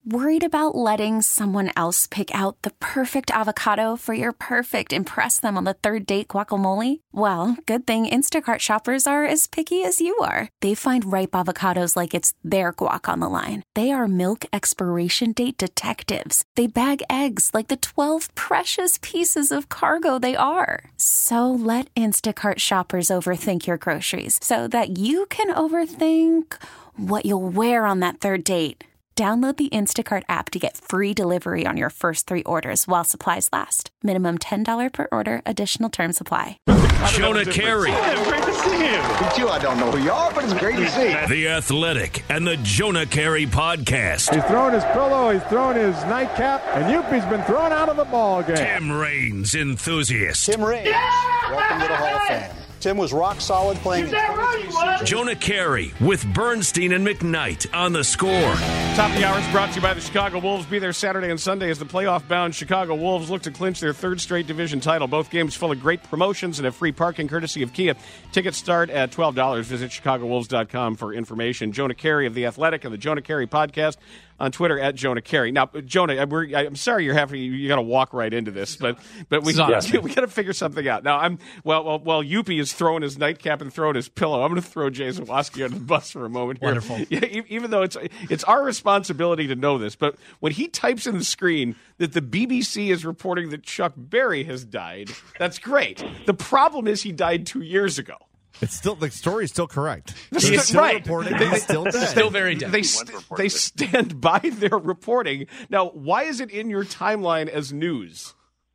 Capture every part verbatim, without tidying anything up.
Worried about letting someone else pick out the perfect avocado for your perfect impress them on the third date guacamole? Well, good thing Instacart shoppers are as picky as you are. They find ripe avocados like it's their guac on the line. They are milk expiration date detectives. They bag eggs like the twelve precious pieces of cargo they are. So let Instacart shoppers overthink your groceries so that you can overthink what you'll wear on that third date. Download the Instacart app to get free delivery on your first three orders while supplies last. Minimum ten dollars per order. Additional terms apply. Jonah Carey. Yeah, great to see him. Meet you, I don't know who you are, but it's great to see. The Athletic and the Jonah Carey podcast. He's throwing his pillow, he's throwing his nightcap, and Youppi's been thrown out of the ball game. Tim Raines enthusiast. Tim Raines, yeah! Welcome to the Hall of Fame. Tim was rock solid playing. Is that right, Jonah Carey with Bernstein and McKnight on The Score. Top of the hour is brought to you by the Chicago Wolves. Be there Saturday and Sunday as the playoff-bound Chicago Wolves look to clinch their third straight division title. Both games full of great promotions and have free parking courtesy of Kia. Tickets start at twelve dollars. Visit chicago wolves dot com for information. Jonah Carey of The Athletic and the Jonah Carey podcast on Twitter at Jonah Carey. Now, Jonah, we're, I'm sorry you're having you got to walk right into this, but but we we, we got to figure something out. Now, I'm well, well, while Youppi is throwing his nightcap and throwing his pillow, I'm going to throw Jay Zawaski under the bus for a moment here. Wonderful. Yeah, even though it's it's our responsibility to know this, but when he types in the screen that the B B C is reporting that Chuck Berry has died, that's great. The problem is he died two years ago. It's still the story is still correct. He's still right. reporting. He's still dead. Still very dead. They st- they stand by their reporting. Now, why is it in your timeline as news?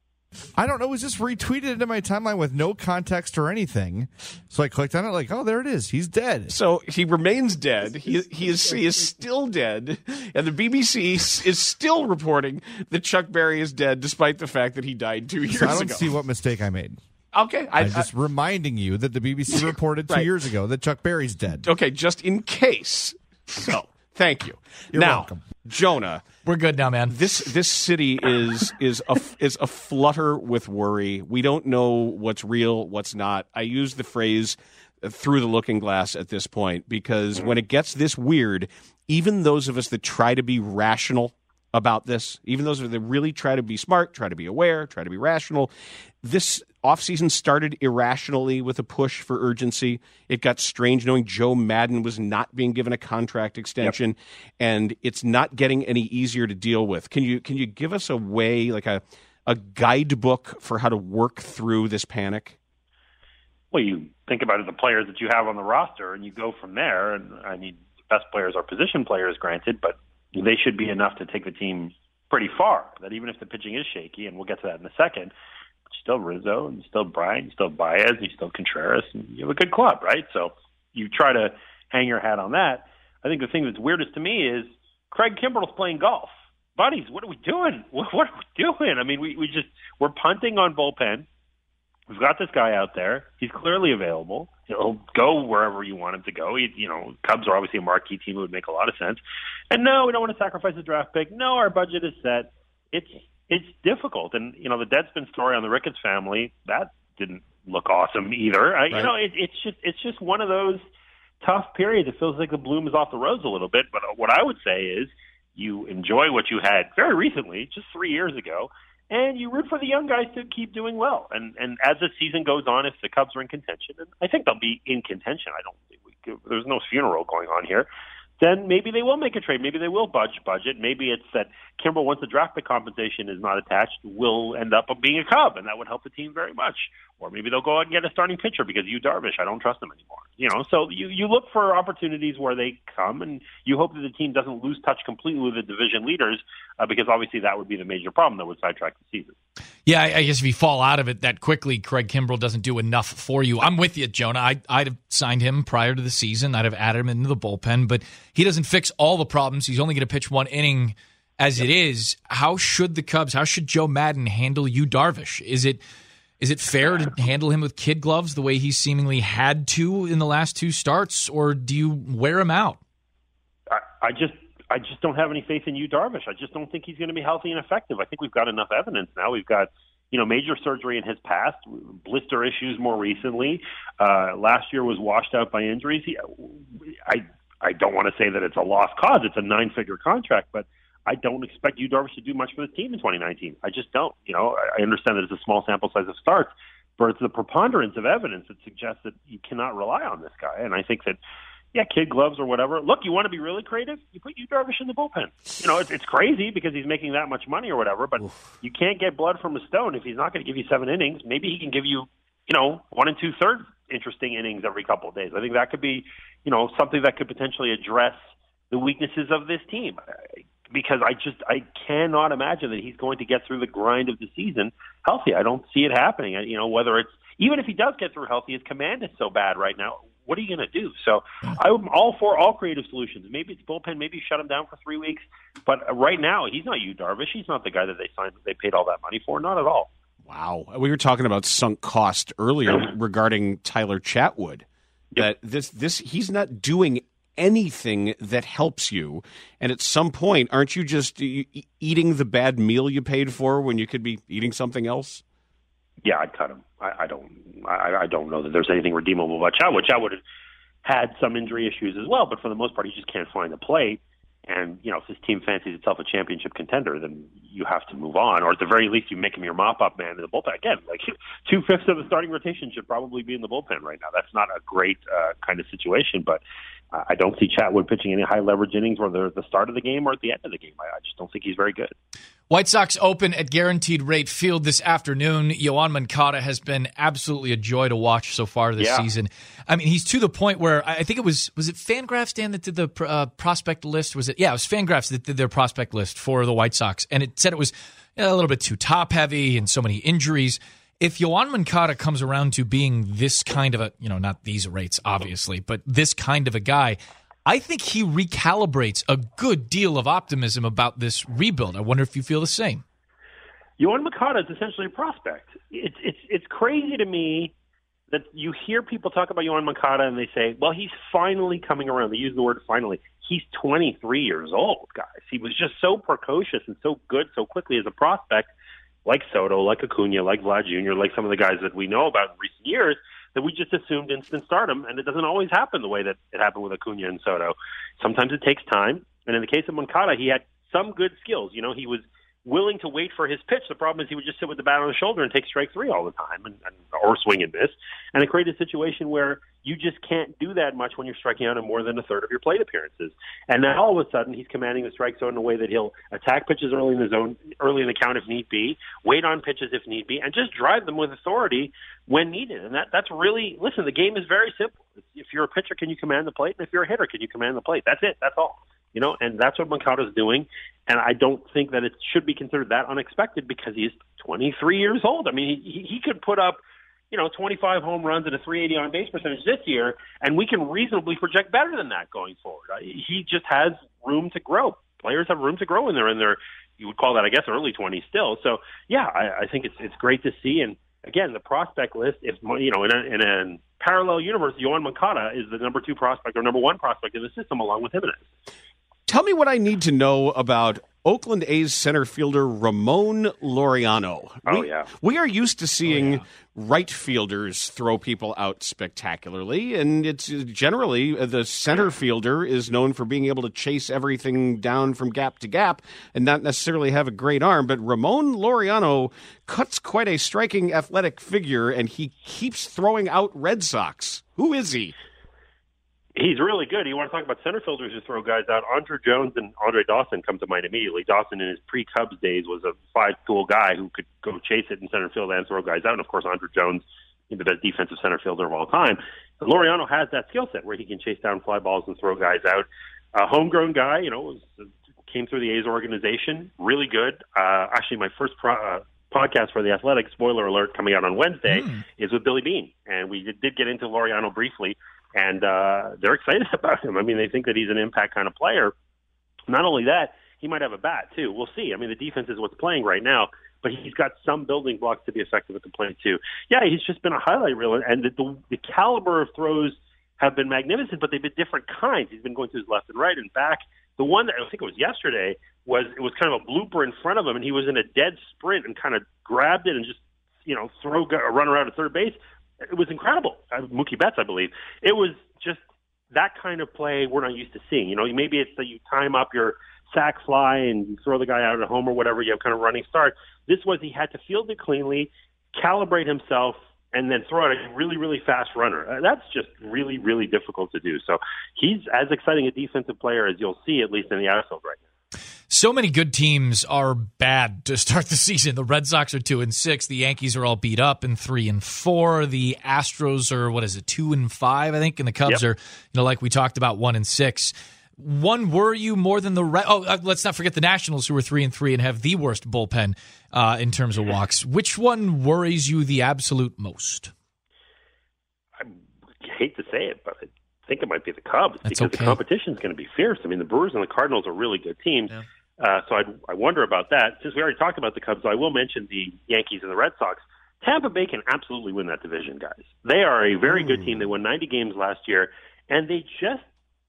I don't know. It was just retweeted into my timeline with no context or anything. So I clicked on it, like, oh, there it is. He's dead. So he remains dead. He he is he is still dead, and the B B C is still reporting that Chuck Berry is dead, despite the fact that he died two years So I don't ago. see what mistake I made. Okay, I, I'm just I, reminding you that the B B C reported two right. years ago that Chuck Berry's dead. Okay, just in case. So, thank you. You're now, welcome. Jonah, We're good now, man. this this city is is a is a flutter with worry. We don't know what's real, what's not. I use the phrase through the looking glass at this point because when it gets this weird, even those of us that try to be rational about this, even those that really try to be smart, try to be aware, try to be rational, this offseason started irrationally with a push for urgency. It got strange knowing Joe Madden was not being given a contract extension, yep. and it's not getting any easier to deal with. Can you can you give us a way, like a a guidebook for how to work through this panic? Well, you think about it, the players that you have on the roster, and you go from there. And I mean, the best players are position players, granted, but they should be enough to take the team pretty far. That even if the pitching is shaky, and we'll get to that in a second, still Rizzo, and still Bryant, and still Baez, and still Contreras, and you have a good club, right? So you try to hang your hat on that. I think the thing that's weirdest to me is Craig Kimbrell's playing golf. Buddies, what are we doing? What, what are we doing? I mean, we, we just, we're punting on bullpen. We've got this guy out there. He's clearly available. He'll go wherever you want him to go. He, you know, Cubs are obviously a marquee team. It would make a lot of sense. And no, we don't want to sacrifice a draft pick. No, our budget is set. It's it's difficult. And, you know, the Deadspin story on the Ricketts family, that didn't look awesome either. I, right. You know, it, it's just it's just one of those tough periods. It feels like the bloom is off the rose a little bit. But what I would say is you enjoy what you had very recently, just three years ago, and you root for the young guys to keep doing well. And and as the season goes on, if the Cubs are in contention, and I think they'll be in contention, I don't think we could, there's no funeral going on here, then maybe they will make a trade. Maybe they will budge budget. Maybe it's that Kimbrel, once the draft pick compensation is not attached, will end up being a Cub, and that would help the team very much. Or maybe they'll go out and get a starting pitcher because you Darvish, I don't trust him anymore. You know, so you, you look for opportunities where they come, and you hope that the team doesn't lose touch completely with the division leaders, uh, because obviously that would be the major problem that would sidetrack the season. Yeah, I, I guess if you fall out of it that quickly, Craig Kimbrel doesn't do enough for you. I'm with you, Jonah. I, I'd have signed him prior to the season. I'd have added him into the bullpen, but he doesn't fix all the problems. He's only going to pitch one inning as it is. How should the Cubs, how should Joe Madden handle Yu Darvish? Is it is it fair to handle him with kid gloves the way he seemingly had to in the last two starts, or do you wear him out? I, I just I just don't have any faith in Yu Darvish. I just don't think he's going to be healthy and effective. I think we've got enough evidence now. We've got, you know, major surgery in his past, blister issues more recently. Uh, last year was washed out by injuries. He, I I don't want to say that it's a lost cause. It's a nine-figure contract, but I don't expect Yu Darvish to do much for the team in twenty nineteen. I just don't. You know, I understand that it's a small sample size of starts, but it's the preponderance of evidence that suggests that you cannot rely on this guy. And I think that, yeah, kid gloves or whatever. Look, you want to be really creative? You put Yu Darvish in the bullpen. You know, it's, it's crazy because he's making that much money or whatever, but Oof. you can't get blood from a stone if he's not going to give you seven innings. Maybe he can give you, you know, one and two-thirds interesting innings every couple of days. I think that could be, you know, something that could potentially address the weaknesses of this team. Because I just I cannot imagine that he's going to get through the grind of the season healthy. I don't see it happening. You know, whether it's even if he does get through healthy, his command is so bad right now. What are you going to do? So I'm all for all creative solutions. Maybe it's bullpen. Maybe you shut him down for three weeks. But right now, he's not Yu Darvish. He's not the guy that they signed. They paid all that money for. Not at all. Wow. We were talking about sunk cost earlier regarding Tyler Chatwood. That this this he's not doing anything that helps you, and at some point, aren't you just e- eating the bad meal you paid for when you could be eating something else? Yeah, I'd cut him. I, I don't. I, I don't know that there's anything redeemable about Chatwood. Chatwood had some injury issues as well, but for the most part, he just can't find the plate. And you know, if his team fancies itself a championship contender, then you have to move on, or at the very least, you make him your mop-up man in the bullpen. Again, like two fifths of the starting rotation should probably be in the bullpen right now. That's not a great uh, kind of situation, but uh, I don't see Chatwood pitching any high leverage innings, whether at the start of the game or at the end of the game. I, I just don't think he's very good. White Sox open at Guaranteed Rate Field this afternoon. Yoan Moncada has been absolutely a joy to watch so far this yeah. season. I mean, he's to the point where I think it was was it Fangraphs, Dan, that did the uh, prospect list? Was it? Yeah, it was Fangraphs that did their prospect list for the White Sox, and it said it was you know, a little bit too top heavy and so many injuries. If Yoan Moncada comes around to being this kind of a, you know, not these rates obviously, but this kind of a guy, I think he recalibrates a good deal of optimism about this rebuild. I wonder if you feel the same. Yoan Moncada is essentially a prospect. It's it's it's crazy to me that you hear people talk about Yoan Moncada and they say, well, he's finally coming around. They use the word finally. He's twenty-three years old, guys. He was just so precocious and so good so quickly as a prospect, like Soto, like Acuna, like Vlad Junior, like some of the guys that we know about in recent years, that we just assumed instant stardom, and it doesn't always happen the way that it happened with Acuna and Soto. Sometimes it takes time, and in the case of Moncada, he had some good skills. You know, he was willing to wait for his pitch. The problem is he would just sit with the bat on his shoulder and take strike three all the time, and, and or swing and miss, and it created a situation where you just can't do that much when you're striking out in more than a third of your plate appearances. And now all of a sudden he's commanding the strike zone in a way that he'll attack pitches early in the zone, early in the count if need be, wait on pitches if need be, and just drive them with authority when needed. And that that's really, listen, the game is very simple. If you're a pitcher, can you command the plate? And if you're a hitter, can you command the plate? That's it. That's all. You know, and that's what Moncada's doing. And I don't think that it should be considered that unexpected because he's twenty-three years old. I mean, he, he could put up, you know, twenty-five home runs and a three eighty on base percentage this year, and we can reasonably project better than that going forward. He just has room to grow. Players have room to grow in their, in their, you would call that, I guess, early twenties still. So, yeah, I, I think it's it's great to see. And again, the prospect list, if you know, in a, in a parallel universe, Yoan Moncada is the number two prospect or number one prospect in the system, along with Jimenez. Tell me what I need to know about Oakland A's center fielder Ramon Laureano. Oh, we, yeah. We are used to seeing oh, yeah. right fielders throw people out spectacularly, and it's generally the center fielder is known for being able to chase everything down from gap to gap and not necessarily have a great arm. But Ramon Laureano cuts quite a striking athletic figure, and he keeps throwing out Red Sox. Who is he? He's really good. You want to talk about center fielders who throw guys out? Andrew Jones and Andre Dawson come to mind immediately. Dawson in his pre-Cubs days was a five-tool guy who could go chase it in center field and throw guys out. And, of course, Andrew Jones, the best defensive center fielder of all time. And Laureano has that skill set where he can chase down fly balls and throw guys out. A homegrown guy, you know, was, came through the A's organization, really good. Uh, actually, my first pro, uh, podcast for The Athletic, spoiler alert, coming out on Wednesday, mm. is with Billy Beane. And we did, did get into Laureano briefly. And uh, they're excited about him. I mean, they think that he's an impact kind of player. Not only that, he might have a bat, too. We'll see. I mean, the defense is what's playing right now, but he's got some building blocks to be effective at the plate, too. Yeah, he's just been a highlight reel, and the, the, the caliber of throws have been magnificent, but they've been different kinds. He's been going to his left and right and back. The one that I think it was yesterday was it was kind of a blooper in front of him, and he was in a dead sprint and kind of grabbed it and just, you know, throw a runner out at third base. It was incredible. Mookie Betts, I believe. It was just that kind of play we're not used to seeing. You know, maybe it's that you time up your sack fly and you throw the guy out at home or whatever, you have kind of running start. This was he had to field it cleanly, calibrate himself, and then throw out a really, really fast runner. Uh, that's just really, really difficult to do. So he's as exciting a defensive player as you'll see, at least in the outfield right now. So many good teams are bad to start the season. The Red Sox are two and six. The Yankees are all beat up and three and four. The Astros are, what is it, two and five, I think, and the Cubs yep. are, you know, like we talked about, one and six. One worry you more than the Red? Oh, uh, let's not forget the Nationals, who are three and three and have the worst bullpen uh, in terms of walks. Which one worries you the absolute most? I hate to say it, but I think it might be the Cubs That's because okay. the competition is going to be fierce. I mean, the Brewers and the Cardinals are really good teams. Yeah. Uh, so I, I wonder about that. Since we already talked about the Cubs, I will mention the Yankees and the Red Sox. Tampa Bay can absolutely win that division, guys. They are a very good team. They won ninety games last year, and they just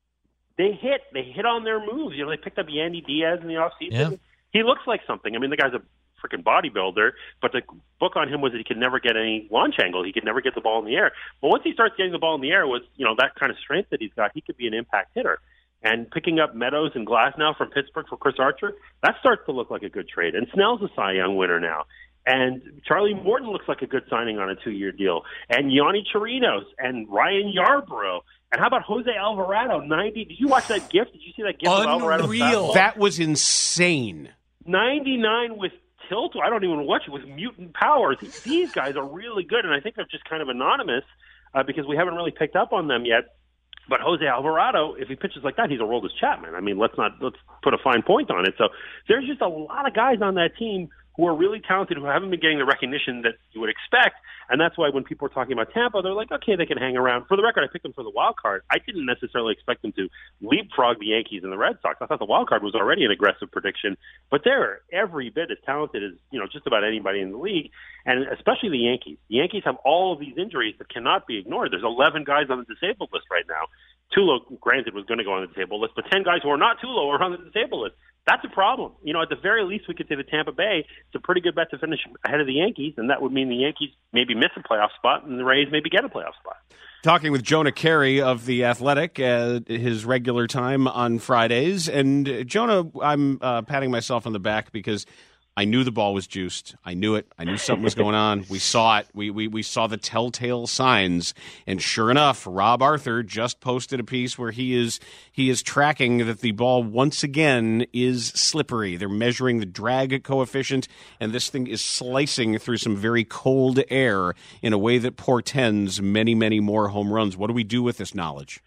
they hit. They hit on their moves. You know, they picked up Yandy Diaz in the offseason. Yeah. He looks like something. I mean, the guy's a freaking bodybuilder, but the book on him was that he could never get any launch angle. He could never get the ball in the air. But once he starts getting the ball in the air with, you know, that kind of strength that he's got, he could be an impact hitter. And picking up Meadows and Glass now from Pittsburgh for Chris Archer, that starts to look like a good trade. And Snell's a Cy Young winner now. And Charlie Morton looks like a good signing on a two-year deal. And Yonny Chirinos and Ryan Yarbrough. And how about Jose Alvarado, ninety? Did you watch that GIF? Did you see that GIF of Alvarado? Unreal. That was insane. ninety-nine with tilt. I don't even watch it with mutant powers. These guys are really good, and I think they're just kind of anonymous uh, because we haven't really picked up on them yet. But Jose Alvarado, if he pitches like that, he's a Aroldis Chapman. I mean, let's not let's put a fine point on it. So there's just a lot of guys on that team who are really talented, who haven't been getting the recognition that you would expect. And that's why when people are talking about Tampa, they're like, okay, they can hang around. For the record, I picked them for the wild card. I didn't necessarily expect them to leapfrog the Yankees and the Red Sox. I thought the wild card was already an aggressive prediction. But they're every bit as talented as, you know, just about anybody in the league, and especially the Yankees. The Yankees have all of these injuries that cannot be ignored. There's eleven guys on the disabled list right now. Tulo, granted, was going to go on the disabled list, but ten guys who are not Tulo are on the disabled list. That's a problem. You know, at the very least, we could say that Tampa Bay, it's a pretty good bet to finish ahead of the Yankees, and that would mean the Yankees maybe miss a playoff spot, and the Rays maybe get a playoff spot. Talking with Jonah Carey of The Athletic, uh, his regular time on Fridays. And, uh, Jonah, I'm uh, patting myself on the back because I knew the ball was juiced. I knew it. I knew something was going on. We saw it. We, we we saw the telltale signs. And sure enough, Rob Arthur just posted a piece where he is he is tracking that the ball once again is slippery. They're measuring the drag coefficient, and this thing is slicing through some very cold air in a way that portends many, many more home runs. What do we do with this knowledge?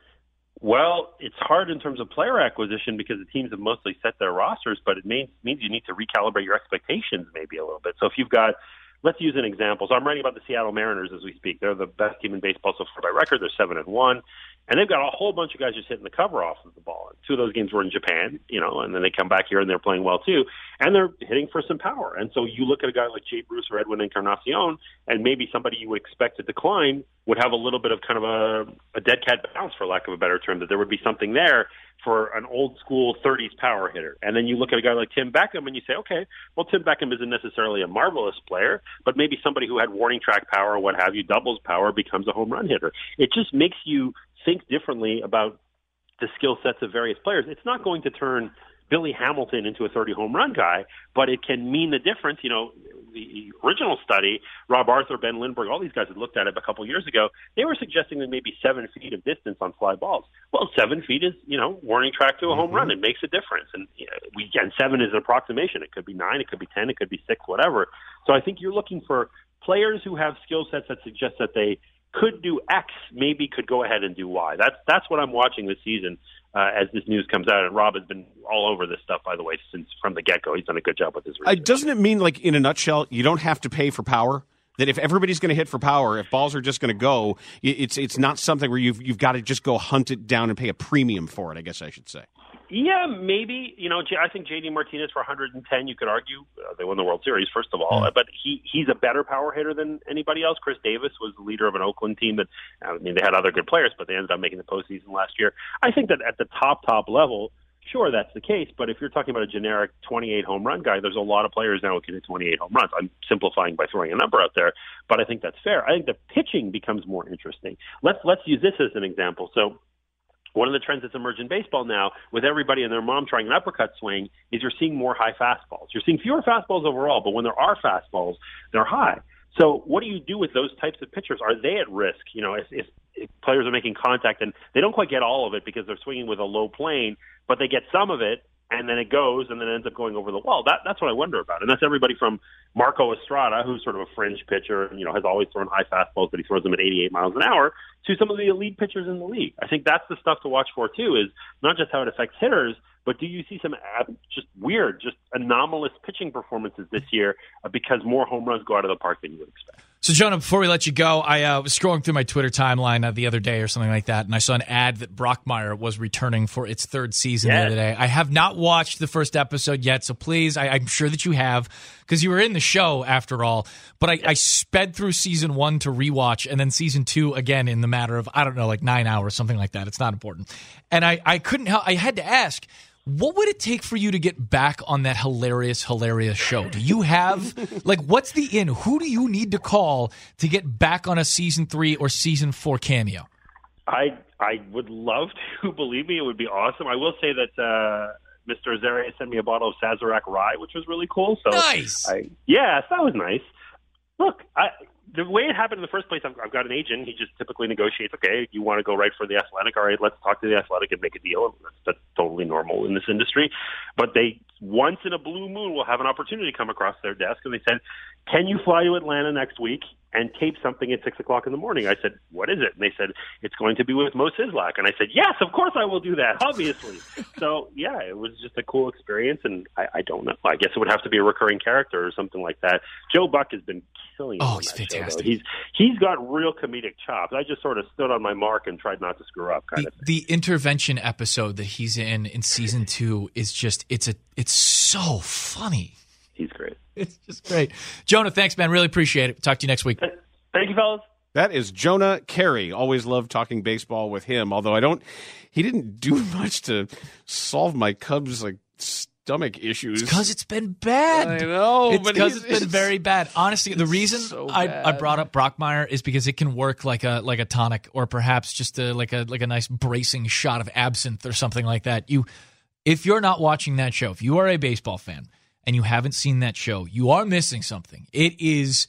Well, it's hard in terms of player acquisition because the teams have mostly set their rosters, but it means, means you need to recalibrate your expectations maybe a little bit. So if you've got, let's use an example. So I'm writing about the Seattle Mariners as we speak. They're the best team in baseball so far by record. They're seven and one. And they've got a whole bunch of guys just hitting the cover off of the ball. Two of those games were in Japan, you know, and then they come back here and they're playing well too. And they're hitting for some power. And so you look at a guy like Jay Bruce or Edwin Encarnacion, and maybe somebody you would expect to decline would have a little bit of kind of a, a dead cat bounce, for lack of a better term, that there would be something there for an old school thirties power hitter. And then you look at a guy like Tim Beckham and you say, okay, well, Tim Beckham isn't necessarily a marvelous player, but maybe somebody who had warning track power or what have you, doubles power, becomes a home run hitter. It just makes you think differently about the skill sets of various players. It's not going to turn Billy Hamilton into a thirty home run guy, but it can mean the difference. You know, the original study, Rob Arthur, Ben Lindbergh, all these guys had looked at it a couple years ago. They were suggesting that maybe seven feet of distance on fly balls. Well, seven feet is, you know, warning track to a home mm-hmm. run. It makes a difference. And you know, we and seven is an approximation. It could be nine, it could be ten, it could be six, whatever. So I think you're looking for players who have skill sets that suggest that they could do X, maybe could go ahead and do Y. That's that's what I'm watching this season uh, as this news comes out. And Rob has been all over this stuff, by the way, since from the get-go. He's done a good job with his research. Uh, doesn't it mean, like, in a nutshell, you don't have to pay for power? That if everybody's going to hit for power, if balls are just going to go, it's it's not something where you've you've got to just go hunt it down and pay a premium for it, I guess I should say. Yeah, maybe. You know, I think J D Martinez for one hundred ten, you could argue, uh, they won the World Series, first of all, mm. but he he's a better power hitter than anybody else. Chris Davis was the leader of an Oakland team that, I mean, they had other good players, but they ended up making the postseason last year. I think that at the top, top level, sure, that's the case, but if you're talking about a generic twenty-eight home run guy, there's a lot of players now who can hit twenty-eight home runs. I'm simplifying by throwing a number out there, but I think that's fair. I think the pitching becomes more interesting. Let's let's use this as an example. So one of the trends that's emerged in baseball now, with everybody and their mom trying an uppercut swing, is you're seeing more high fastballs. You're seeing fewer fastballs overall, but when there are fastballs, they're high. So what do you do with those types of pitchers? Are they at risk? You know, if, if, if players are making contact and they don't quite get all of it because they're swinging with a low plane, but they get some of it, and then it goes, and then it ends up going over the wall. That, that's what I wonder about. And that's everybody from Marco Estrada, who's sort of a fringe pitcher, and, you know, has always thrown high fastballs, but he throws them at eighty-eight miles an hour, to some of the elite pitchers in the league. I think that's the stuff to watch for, too, is not just how it affects hitters, but do you see some just weird, just anomalous pitching performances this year because more home runs go out of the park than you would expect? So, Jonah, before we let you go, I uh, was scrolling through my Twitter timeline uh, the other day or something like that, and I saw an ad that Brockmire was returning for its third season yes. the other day. I have not watched the first episode yet, so please, I, I'm sure that you have, because you were in the show after all, but I, yes. I sped through season one to rewatch, and then season two again in the matter of, I don't know, like nine hours, something like that. It's not important. And I, I couldn't help, I had to ask, what would it take for you to get back on that hilarious, hilarious show? Do you have, like, what's the in? Who do you need to call to get back on a season three or season four cameo? I I would love to. Believe me, it would be awesome. I will say that uh, Mister Azaria sent me a bottle of Sazerac Rye, which was really cool. So nice. I, yes, that was nice. Look, I... The way it happened in the first place, I've, I've got an agent. He just typically negotiates, okay, you want to go right for the Athletic? All right, let's talk to the Athletic and make a deal. That's, that's totally normal in this industry. But they, once in a blue moon, will have an opportunity to come across their desk. And they said, can you fly to Atlanta next week and tape something at six o'clock in the morning? I said, what is it? And they said, it's going to be with Mo Sislak. And I said, yes, of course I will do that, obviously. So, yeah, it was just a cool experience. And I, I don't know. I guess it would have to be a recurring character or something like that. Joe Buck has been killing it. Oh, he's fantastic. Show, he's He's got real comedic chops. I just sort of stood on my mark and tried not to screw up kind the, of thing. The intervention episode that he's in in season two is just, it's a, it's so funny. He's great. It's just great. Jonah, thanks, man. Really appreciate it. Talk to you next week. Thank you, fellas. That is Jonah Carey. Always loved talking baseball with him, although I don't, he didn't do much to solve my Cubs, like, stomach issues. Because it's been bad. I know. It's but because it's been very bad. Honestly, the reason so I, bad. I brought up Brockmire is because it can work like a like a tonic, or perhaps just a, like a like a nice bracing shot of absinthe or something like that. You, if you're not watching that show, if you are a baseball fan and you haven't seen that show, you are missing something. It is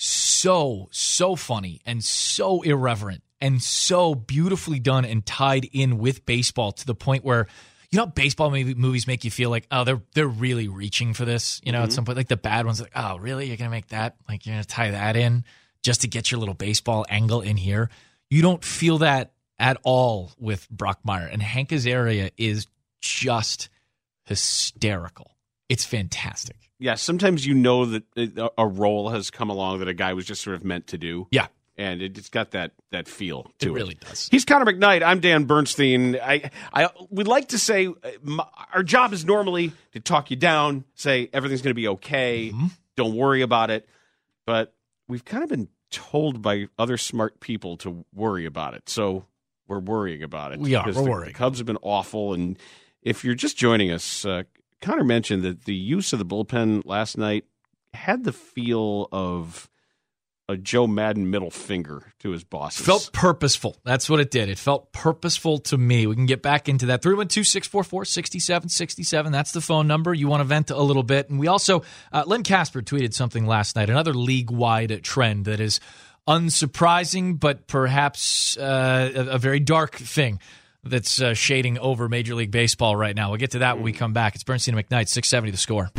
so so funny and so irreverent and so beautifully done and tied in with baseball to the point where, you know, baseball movie, movies make you feel like, oh, they're they're really reaching for this. You know, mm-hmm. at some point, like the bad ones, like, oh, really? You're gonna make that? Like, you're gonna tie that in just to get your little baseball angle in here? You don't feel that at all with Brockmire, and Hank Azaria is just hysterical. It's fantastic. Yeah, sometimes you know that a role has come along that a guy was just sort of meant to do. Yeah. And it's got that that feel to it. It really does. He's Connor McKnight. I'm Dan Bernstein. I I would like to say my, our job is normally to talk you down, say everything's going to be okay, mm-hmm. don't worry about it. But we've kind of been told by other smart people to worry about it. So we're worrying about it. We are. We're the, worrying. The Cubs have been awful. And if you're just joining us, uh, Connor mentioned that the use of the bullpen last night had the feel of a Joe Madden middle finger to his bosses. Felt purposeful. That's what it did. It felt purposeful to me. We can get back into that. three one two, six four four, six seven six seven. That's the phone number. You want to vent a little bit. And we also, uh, Len Casper tweeted something last night, another league-wide trend that is unsurprising, but perhaps uh, a, a very dark thing that's uh, shading over Major League Baseball right now. We'll get to that when we come back. It's Bernstein and McKnight, six seventy The Score.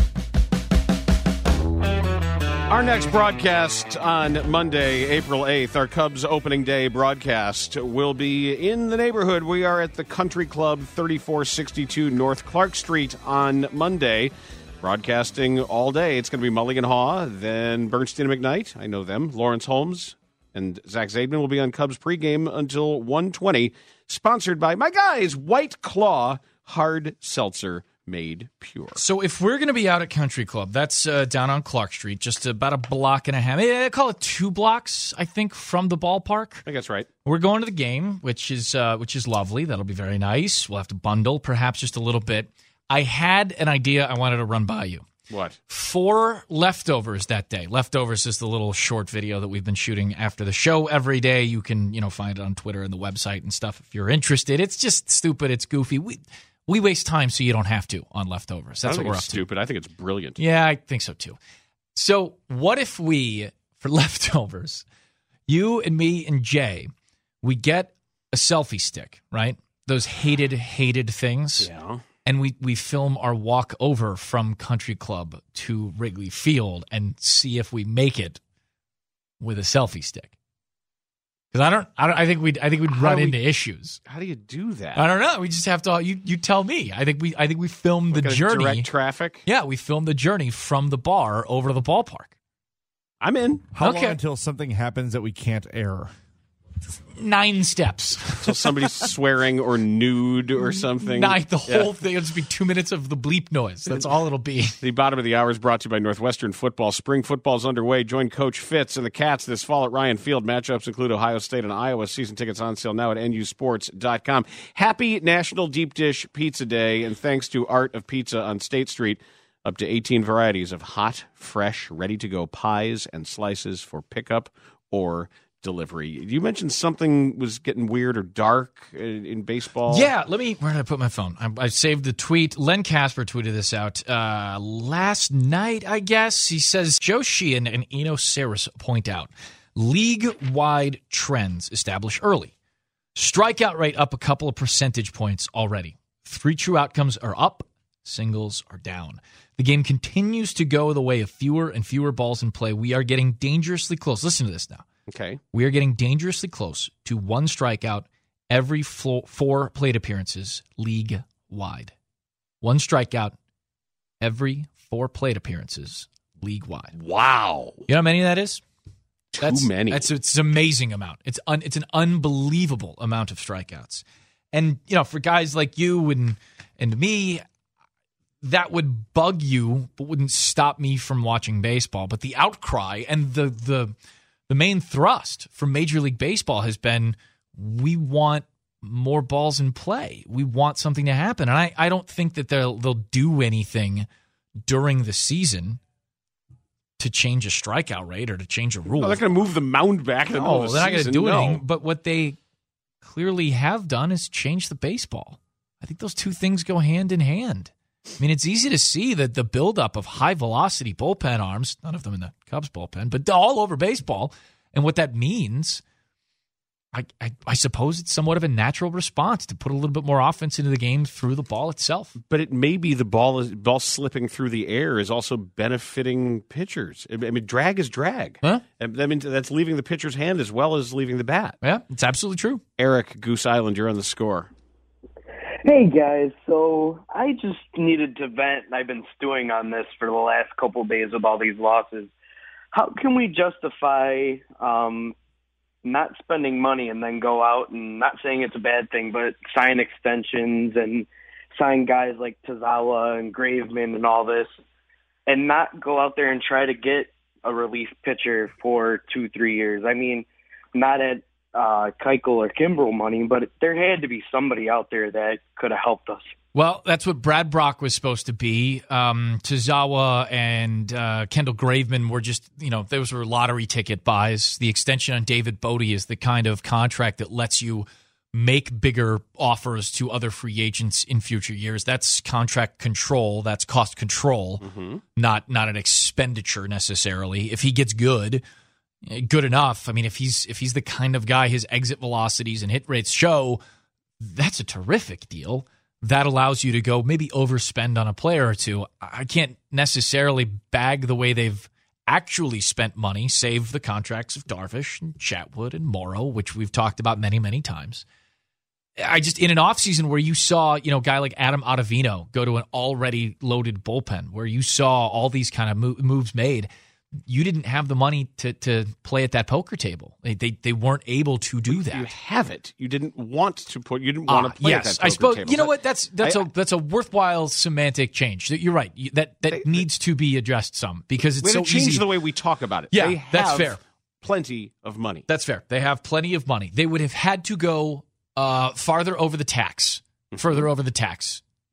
Our next broadcast on Monday, April eighth, our Cubs opening day broadcast, will be in the neighborhood. We are at the Country Club, thirty-four sixty-two North Clark Street on Monday, broadcasting all day. It's going to be Mulligan Haw, then Bernstein and McKnight. I know them. Lawrence Holmes and Zach Zaidman will be on Cubs pregame until one twenty, sponsored by my guys, White Claw Hard Seltzer made pure. So if we're going to be out at Country Club, that's uh, down on Clark Street, just about a block and a half. I call it two blocks, I think, from the ballpark. I think that's right. We're going to the game, which is uh, which is lovely. That'll be very nice. We'll have to bundle, perhaps just a little bit. I had an idea I wanted to run by you. What? Four leftovers that day. Leftovers is the little short video that we've been shooting after the show every day. You can, you know, find it on Twitter and the website and stuff if you're interested. It's just stupid. It's goofy. We we waste time so you don't have to on leftovers. That's I what we're up it's to. Stupid. I think it's brilliant. Yeah, I think so too. So what if we, for leftovers, you and me and Jay, we get a selfie stick, right? Those hated, hated things. Yeah. And we, we film our walk over from Country Club to Wrigley Field and see if we make it with a selfie stick. Because I don't, I don't, I think we'd, I think we'd How run do we- into issues. How do you do that? I don't know. We just have to. You, you tell me. I think we, I think we filmed the Like a journey. direct traffic? Yeah, we filmed the journey from the bar over to the ballpark. I'm in. How Okay. long until something happens that we can't air? Nine steps. So somebody's swearing or nude or something. Nine. The Yeah. whole thing. It'll just be two minutes of the bleep noise. That's all it'll be. The bottom of the hour is brought to you by Northwestern Football. Spring football is underway. Join Coach Fitz and the Cats this fall at Ryan Field. Matchups include Ohio State and Iowa. Season tickets on sale now at N U sports dot com. Happy National Deep Dish Pizza Day, and thanks to Art of Pizza on State Street, up to eighteen varieties of hot, fresh, ready-to-go pies and slices for pickup or delivery. You mentioned something was getting weird or dark in, in baseball. Yeah, let me. Where did I put my phone? I, I saved the tweet. Len Casper tweeted this out uh, last night, I guess. He says Joe Sheehan and Eno Saris point out league-wide trends established early. Strikeout rate up a couple of percentage points already. Three true outcomes are up. Singles are down. The game continues to go the way of fewer and fewer balls in play. We are getting dangerously close. Listen to this now. Okay. We are getting dangerously close to one strikeout every flo- four plate appearances league-wide. One strikeout every four plate appearances league-wide. Wow. You know how many that is? Too That's, many. That's it's an amazing amount. It's un, it's an unbelievable amount of strikeouts. And, you know, for guys like you and and me, that would bug you, but wouldn't stop me from watching baseball. But the outcry and the the the main thrust from Major League Baseball has been we want more balls in play. We want something to happen. And I, I don't think that they'll they'll do anything during the season to change a strikeout rate or to change a rule. Oh, they're going to move the mound back in the middle No, of the they're not going to season. do No. anything. But what they clearly have done is change the baseball. I think those two things go hand in hand. I mean, it's easy to see that the buildup of high-velocity bullpen arms, none of them in the Cubs bullpen, but all over baseball, and what that means, I, I, I suppose it's somewhat of a natural response to put a little bit more offense into the game through the ball itself. But it may be the ball is ball slipping through the air is also benefiting pitchers. I mean, drag is drag. Huh? I mean, that's leaving the pitcher's hand as well as leaving the bat. Yeah, it's absolutely true. Eric, Goose Island, you're on the score. Hey guys, so I just needed to vent, and I've been stewing on this for the last couple of days with all these losses. How can we justify um, not spending money and then go out and, not saying it's a bad thing, but sign extensions and sign guys like Tazawa and Graveman and all this, and not go out there and try to get a relief pitcher for two, three years? I mean, not at uh, Keuchel or Kimbrel money, but there had to be somebody out there that could have helped us. Well, that's what Brad Brock was supposed to be. Um, Tazawa and uh, Kendall Graveman were just, you know, those were lottery ticket buys. The extension on David Bodie is the kind of contract that lets you make bigger offers to other free agents in future years. That's contract control. That's cost control, Mm-hmm. not not an expenditure necessarily. If he gets good, good enough. I mean, if he's if he's the kind of guy his exit velocities and hit rates show, that's a terrific deal. That allows you to go maybe overspend on a player or two. I can't necessarily bag the way they've actually spent money, save the contracts of Darvish and Chatwood and Morrow, which we've talked about many, many times. I just, in an offseason where you saw, you know, a guy like Adam Ottavino go to an already loaded bullpen, where you saw all these kind of mo- moves made, you didn't have the money to to play at that poker table. They they, they weren't able to do that. You have it. You didn't want to put. You didn't want Ah, to play yes, at that poker I suppose. table. You know what? That's that's I- a that's a worthwhile semantic change. You're right. You- That that needs to be addressed some because it's We so had to change easy. the way we talk about it. Yeah, They that's have fair. Plenty of money. That's fair. They have plenty of money. They would have had to go uh, farther over the tax, Mm-hmm. further over the tax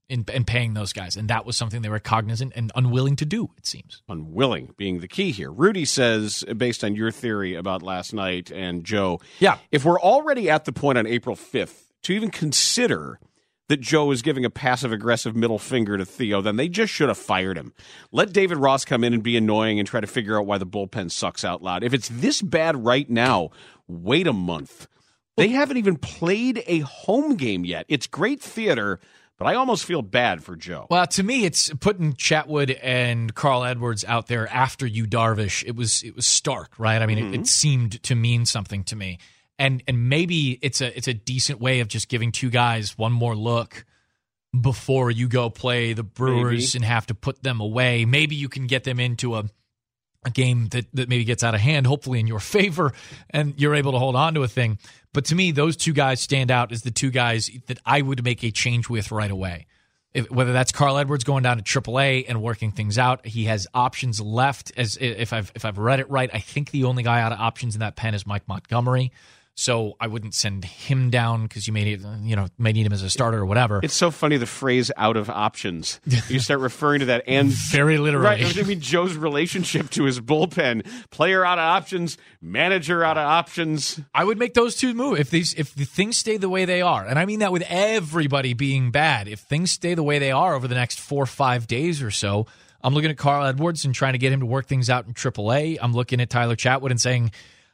in, in paying those guys. And that was something they were cognizant and unwilling to do, it seems. Unwilling being the key here. Rudy says, based on your theory about last night and Joe, yeah, if we're already at the point on April fifth to even consider that Joe is giving a passive-aggressive middle finger to Theo, then they just should have fired him. Let David Ross come in and be annoying and try to figure out why the bullpen sucks out loud. If it's this bad right now, wait a month. They haven't even played a home game yet. It's great theater, but I almost feel bad for Joe. Well, to me, it's putting Chatwood and Carl Edwards out there after Yu Darvish. It was it was stark, right? I mean, mm-hmm. it, it seemed to mean something to me. And and maybe it's a it's a decent way of just giving two guys one more look before you go play the Brewers maybe. and have to put them away. Maybe you can get them into a a game that, that maybe gets out of hand, hopefully in your favor, and you're able to hold on to a thing. But to me, those two guys stand out as the two guys that I would make a change with right away. If, whether that's Carl Edwards going down to triple A and working things out, he has options left. As if I've if I've read it right, I think the only guy out of options in that pen is Mike Montgomery. So I wouldn't send him down because you may need, you know, may need him as a starter or whatever. It's so funny, the phrase "out of options." You start referring to that, and very literally, right? I mean, Joe's relationship to his bullpen: player out of options, manager out of options. I would make those two move if these if the things stay the way they are, and I mean that with everybody being bad. If things stay the way they are over the next four or five days or so, I'm looking at Carl Edwards and trying to get him to work things out in triple A. I'm looking at Tyler Chatwood and saying,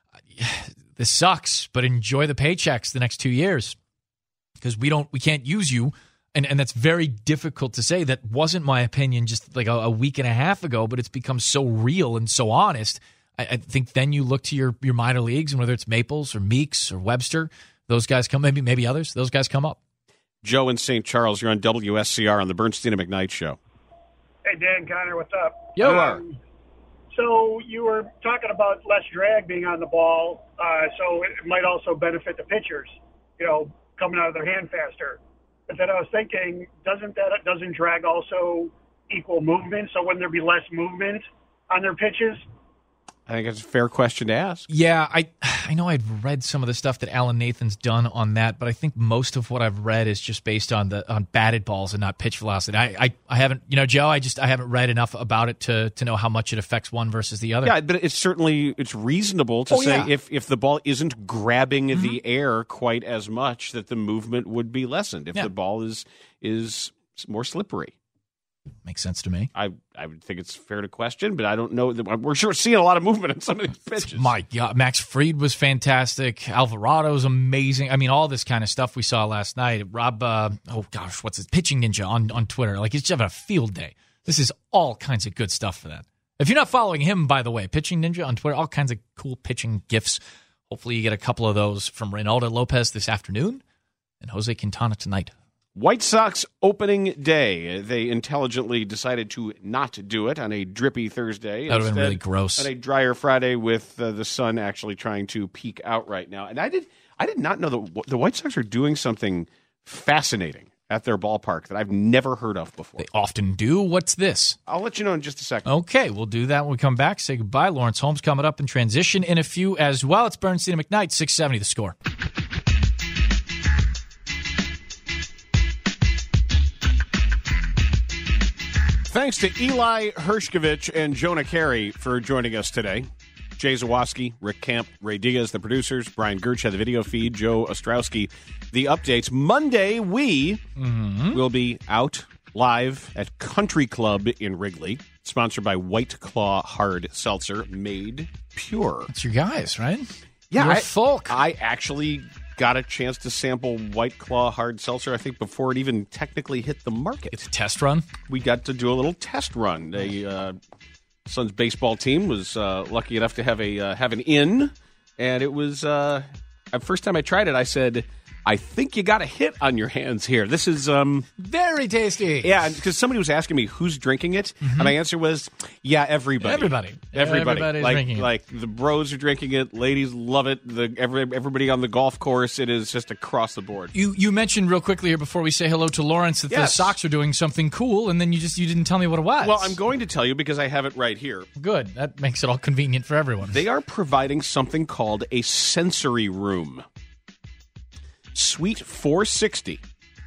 this sucks, but enjoy the paychecks the next two years because we don't, we can't use you, and and that's very difficult to say. That wasn't my opinion just like a, a week and a half ago, but it's become so real and so honest. I, I think then you look to your your minor leagues, and whether it's Maples or Meeks or Webster, those guys come. Maybe maybe others. Those guys come up. Joe in Saint Charles, you're on W S C R on the Bernstein and McKnight Show. Hey Dan, Connor, what's up? Yo. Um, So you were talking about less drag being on the ball, uh, so it might also benefit the pitchers, you know, coming out of their hand faster. But then I was thinking, doesn't that doesn't drag also equal movement? So wouldn't there be less movement on their pitches? I think it's a fair question to ask. Yeah, I I know I've read some of the stuff that Alan Nathan's done on that, but I think most of what I've read is just based on the on batted balls and not pitch velocity. I, I, I haven't, you know, Joe, I just I haven't read enough about it to to know how much it affects one versus the other. Yeah, but it's certainly it's reasonable to oh, say yeah. if if the ball isn't grabbing mm-hmm. the air quite as much, that the movement would be lessened. If yeah. the ball is is more slippery. Makes sense to me. I, I would think it's fair to question, but I don't know. We're sure seeing a lot of movement in some of these pitches. My God, Max Fried was fantastic. Alvarado's amazing. I mean, all this kind of stuff we saw last night. Rob, uh, oh gosh, what's his Pitching Ninja on, on Twitter? Like, he's just having a field day. This is all kinds of good stuff for that. If you're not following him, by the way, Pitching Ninja on Twitter, all kinds of cool pitching gifs. Hopefully you get a couple of those from Reynaldo Lopez this afternoon and Jose Quintana tonight. White Sox opening day. They intelligently decided to not do it on a drippy Thursday. That would have been really gross. On a drier Friday with uh, the sun actually trying to peek out right now. And I did I did not know that the White Sox are doing something fascinating at their ballpark that I've never heard of before. They often do. What's this? I'll let you know in just a second. Okay, we'll do that when we come back. Say goodbye. Lawrence Holmes coming up in transition in a few as well. It's Bernstein and McKnight, six seventy The Score. Thanks to Eli Hershkovich and Jonah Carey for joining us today. Jay Zawoski, Rick Camp, Ray Diaz, the producers, Brian Gertz had the video feed, Joe Ostrowski, the updates. Monday, we mm-hmm. will be out live at Country Club in Wrigley, sponsored by White Claw Hard Seltzer, made pure. It's your guys, right? Yeah, Your I, folk. I actually got a chance to sample White Claw Hard Seltzer, I think, before it even technically hit the market. It's a test run? We got to do a little test run. The uh, Suns baseball team was uh, lucky enough to have a uh, have an in, and it was uh, the first time I tried it, I said, I think you got a hit on your hands here. This is um very tasty. Yeah, because somebody was asking me who's drinking it, mm-hmm. and my answer was, yeah, everybody, everybody, everybody. Everybody's like, drinking it. Like the bros are drinking it, ladies love it. The every, everybody on the golf course, it is just across the board. You you mentioned real quickly here before we say hello to Lawrence that yes. the Sox are doing something cool, and then you just you didn't tell me what it was. Well, I'm going to tell you because I have it right here. Good, that makes it all convenient for everyone. They are providing something called a sensory room. Suite four sixty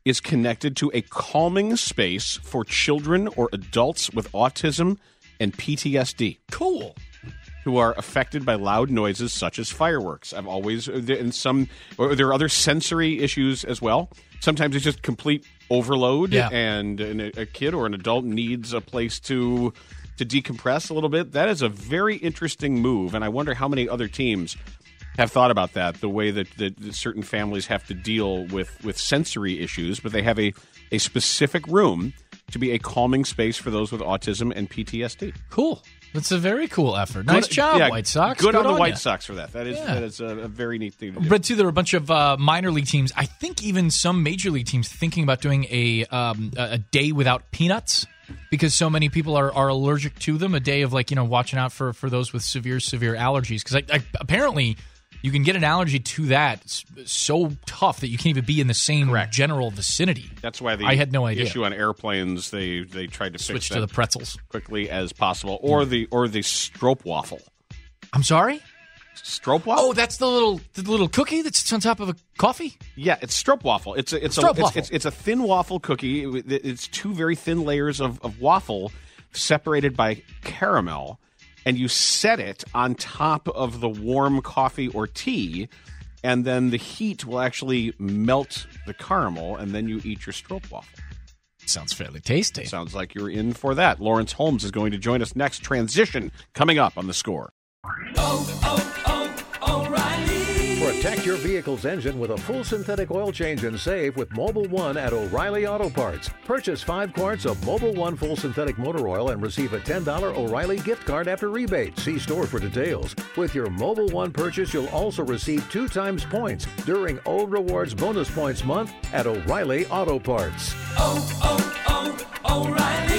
is connected to a calming space for children or adults with autism and P T S D. Cool. Who are affected by loud noises such as fireworks. I've always, in some, or there are other sensory issues as well. Sometimes it's just complete overload, yeah. and, and a, a kid or an adult needs a place to to decompress a little bit. That is a very interesting move, and I wonder how many other teams have thought about that, the way that, that certain families have to deal with, with sensory issues, but they have a, a specific room to be a calming space for those with autism and P T S D. Cool. That's a very cool effort. Nice Good, job, yeah, White Sox. Good, good on the on White ya. Sox for that. That is Yeah. that is a, a very neat thing to do. But too, there are a bunch of uh, minor league teams. I think even some major league teams thinking about doing a um, a day without peanuts because so many people are, are allergic to them. A day of like you know watching out for, for those with severe severe allergies because I, I, apparently you can get an allergy to that it's so tough that you can't even be in the same Correct. general vicinity. That's why the I had no idea. issue on airplanes they they tried to Switch fix to that the pretzels quickly as possible, or the or the stroopwafel. I'm sorry. Stroopwafel? Oh, that's the little the little cookie that sits on top of a coffee? Yeah, it's stroopwafel. It's a it's a it's, it's, it's a thin waffle cookie. It's two very thin layers of, of waffle separated by caramel, and you set it on top of the warm coffee or tea, and then the heat will actually melt the caramel, and then you eat your stroopwafel. Sounds fairly tasty. Sounds like you're in for that. Lawrence Holmes is going to join us next. Transition coming up on The Score. Oh, oh, oh, O'Reilly. Protect your vehicle's engine with a full synthetic oil change and save with Mobil one at O'Reilly Auto Parts. Purchase five quarts of Mobil one full synthetic motor oil and receive a ten dollars O'Reilly gift card after rebate. See store for details. With your Mobil one purchase, you'll also receive two times points during O Rewards Bonus Points Month at O'Reilly Auto Parts. Oh, oh, oh, O'Reilly.